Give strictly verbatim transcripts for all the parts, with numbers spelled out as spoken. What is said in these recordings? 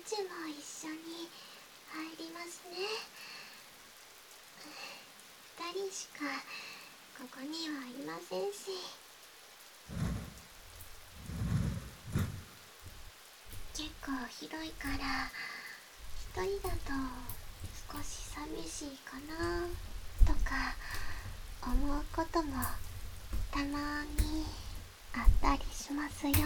ちも一緒に入りますね。二人しかここにはいませんし。結構広いから一人だと少し寂しいかなとか思うこともたまにあったりしますよ。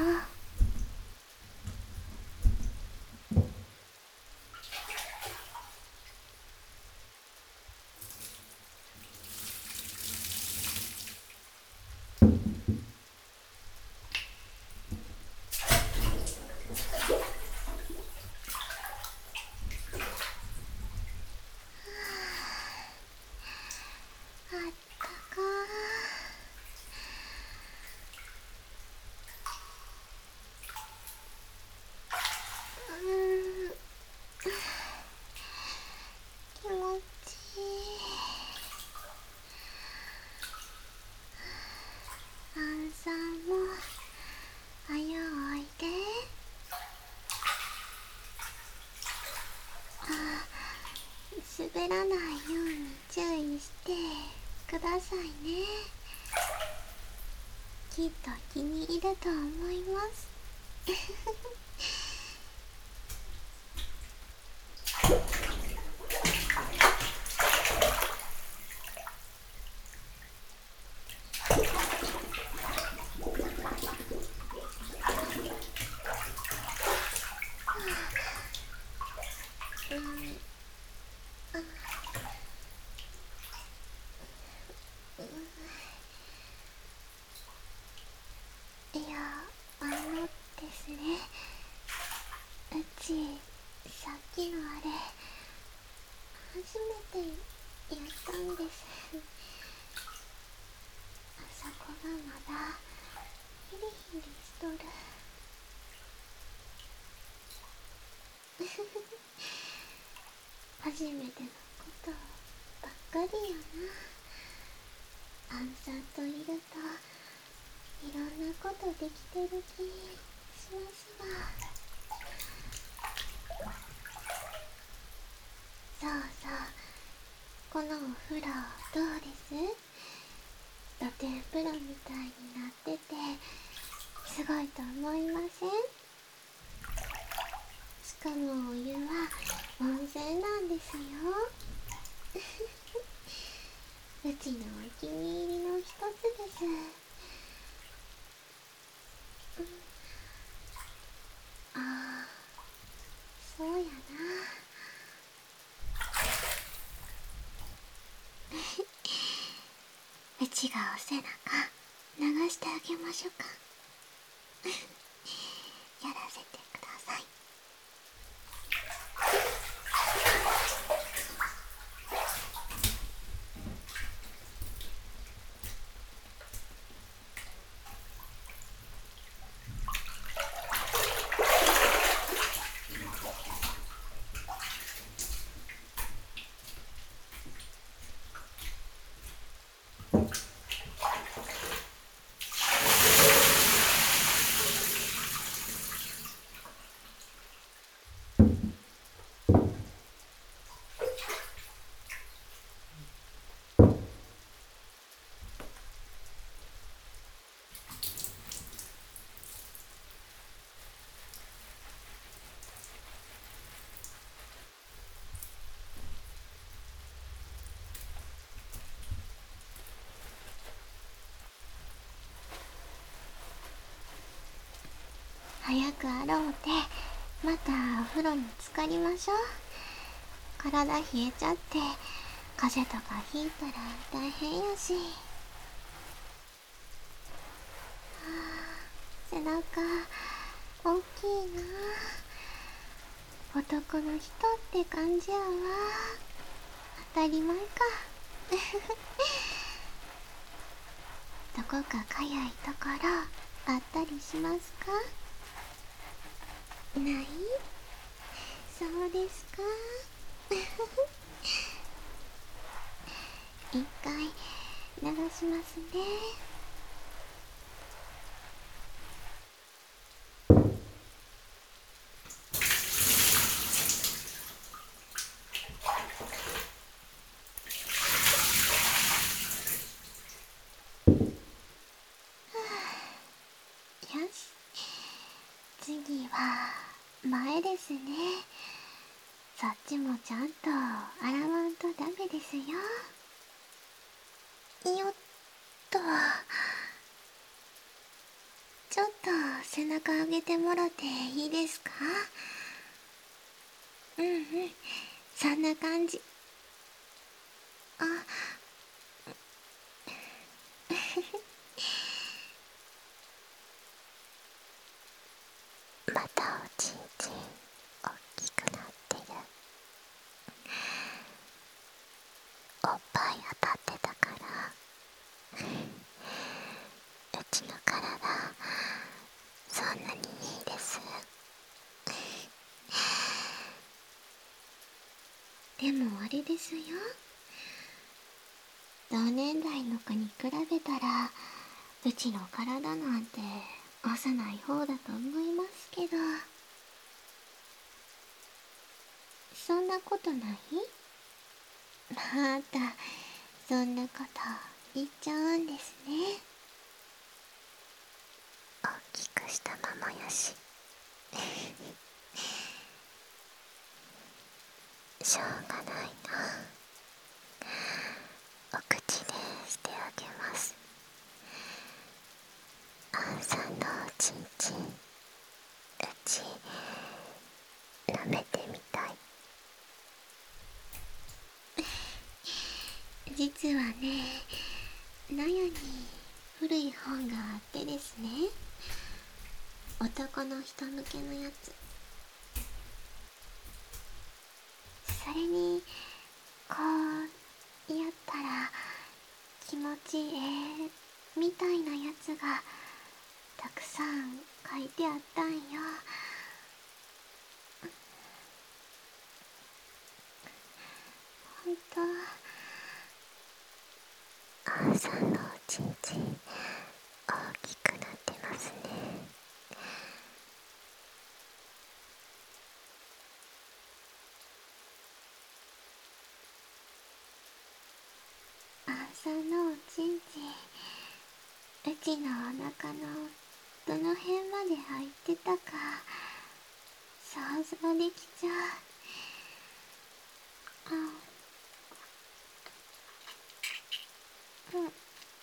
あったかー。うーん、気持ちいい。アンさんもはよおいで。あ、滑らないように注意してくださいね。きっと気に入ると思います。うん、いや、あのですね、うちさっきのあれ初めてやったんです。あそこがまだヒリヒリしとる。初めてのことばっかりやな。アンさんといるといろんなことできてる気しますわ。そうそう、このお風呂どうです？露天風呂みたいになっててすごいと思いません？しかもお湯は温泉なんですよ。うちのお気に入りの一つです。うん、ああ、そうやな。うちがお背中流してあげましょうか。やらせてください。早く洗おうて、またお風呂に浸かりましょう。体冷えちゃって風邪とかひいたら大変やし。背中大きいな。男の人って感じやわ。当たり前か。どこかかゆいところあったりしますか？ない？そうですか。一回流しますね。 メですね。そっちもちゃんと洗わんとダメですよ。よっと。ちょっと背中上げてもろていいですか？うんうん、そんな感じ。あ、またおちんちん大きくなってる。おっぱい当たってたからうちの体そんなにいいです。でもあれですよ、同年代の子に比べたらうちの体なんて幼い方だと思いますけど。そんなことない？またそんなこと言っちゃうんですね。大きくしたままやししょうがないな。お口でしてあげます。あんさんのおちんちん、うち舐めてみたい。実はね、納屋に古い本があってですね、男の人向けのやつ。それにこうやったら気持ちええみたいなやつがたくさん書いてあったんよ。ほんと、あんさんのおちんちん大きくなってますね。あんさんのおちんちん、うちのお腹のどの辺まで入ってたか想像できちゃう。あ、うん、うん、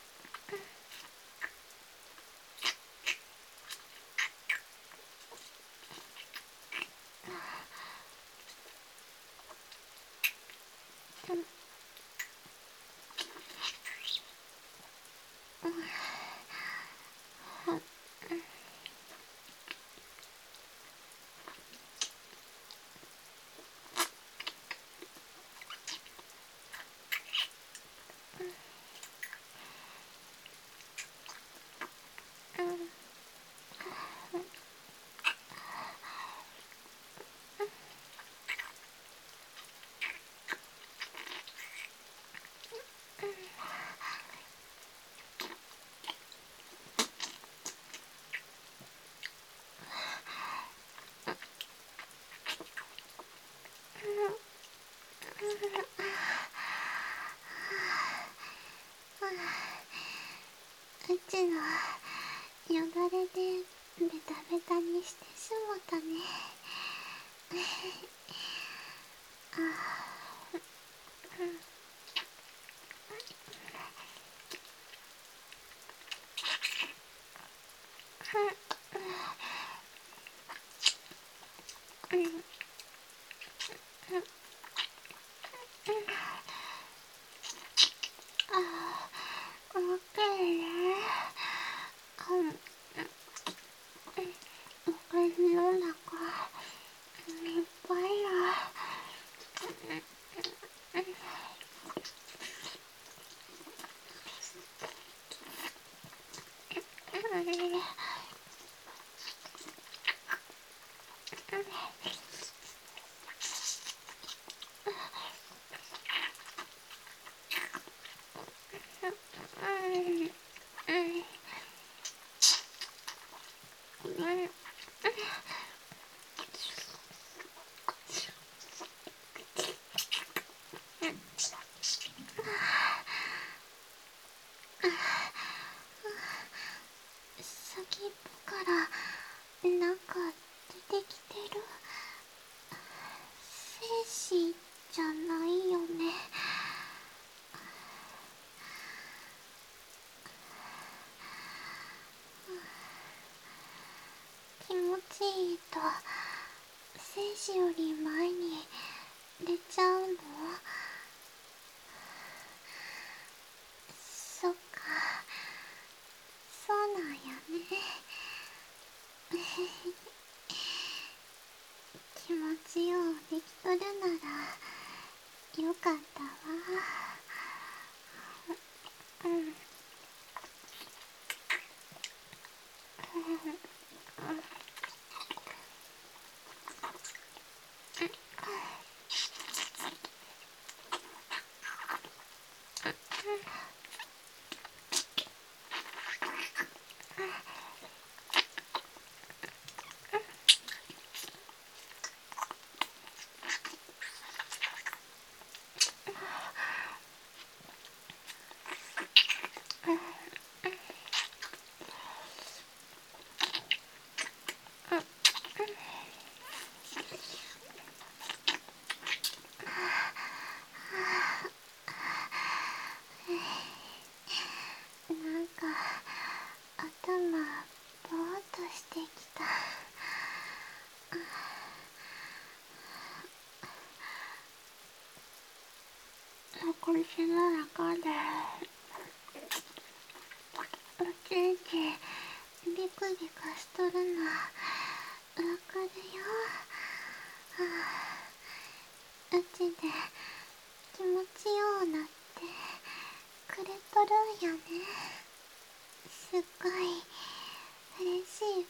うちのよだれでベタベタにしてしもたね。あ、わかるね。私の中いっぱいや。 ないよね。気持ちいいと生死より前に出ちゃうの？そっか、そうなんやね。気持ちようできとるならよかったわ。うん。なんか頭ぼーっとしてきた。口の中でおちんちビクビクしとるのわかるよ。うちで気持ちようなってくれとるんやね。すっごい嬉しいわ。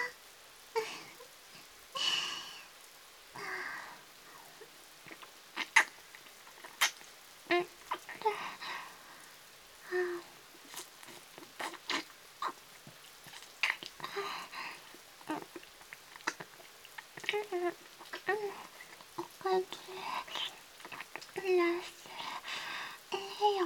おかずいらっしゃいよ。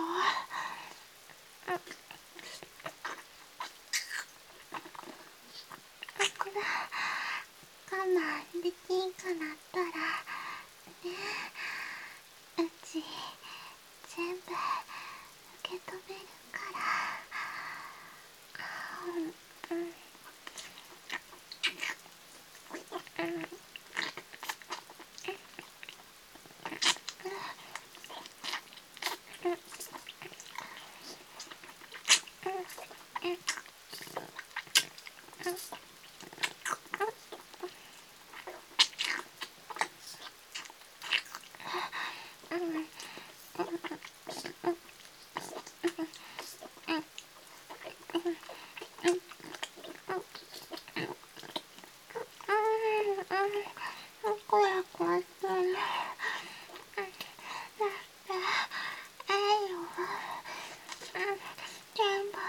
これ我慢できんかなったらね、うち全部受け止めるから。うんうんうんこやこやしてる。だってええよ。全部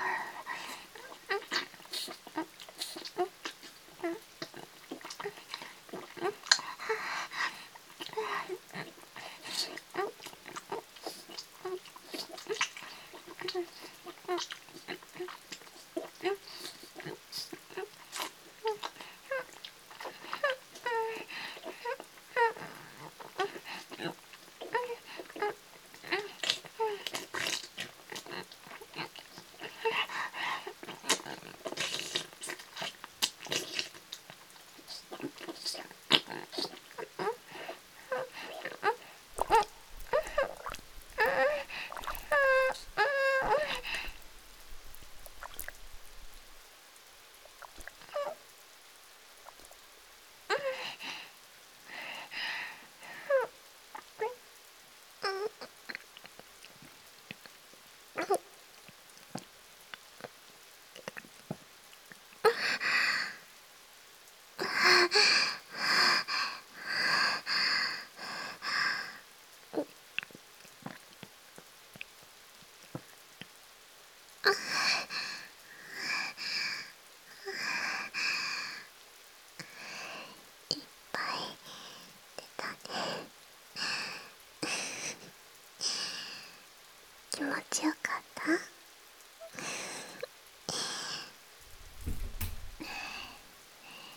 気持ちよかった？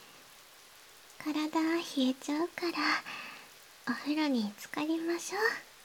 体冷えちゃうからお風呂に浸かりましょう。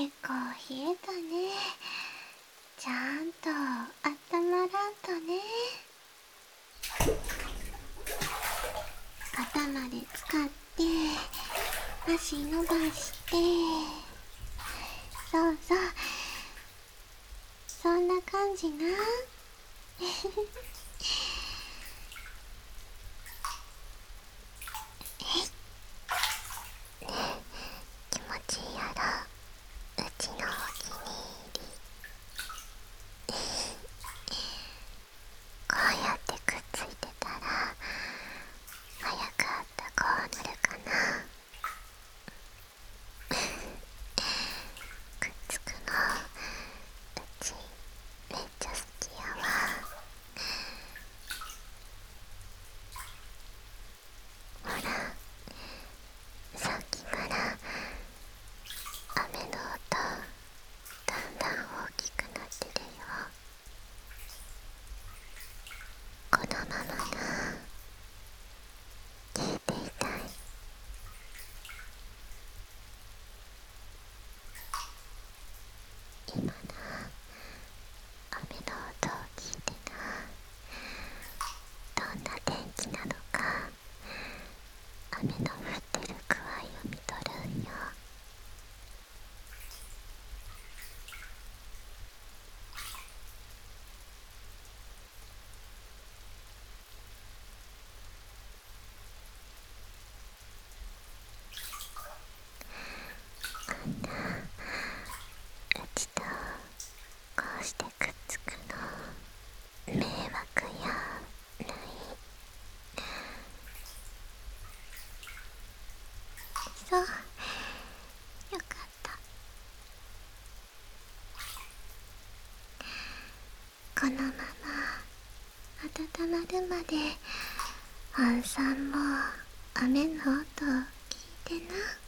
結構冷えたね。ちゃんとあったまらんとね。肩まで使って足伸ばして、そうそう、そんな感じな。気持ちいいやろ、うちのお気に入り。こうやってくっついてたら早くあったかくなるかな。くっつくのうちめっちゃ好きやわ。ほら、さっきから雨の音だんだん大きくなってるよ。このままな聞いていたい。今な雨の音を聞いてな、どんな天気なのか雨の降ってる具合を見とるんよ。あんなうちとこうしてくっつくの迷惑やない？そう、よかった。このまま温まるまであんさんも雨の音を聞いてな。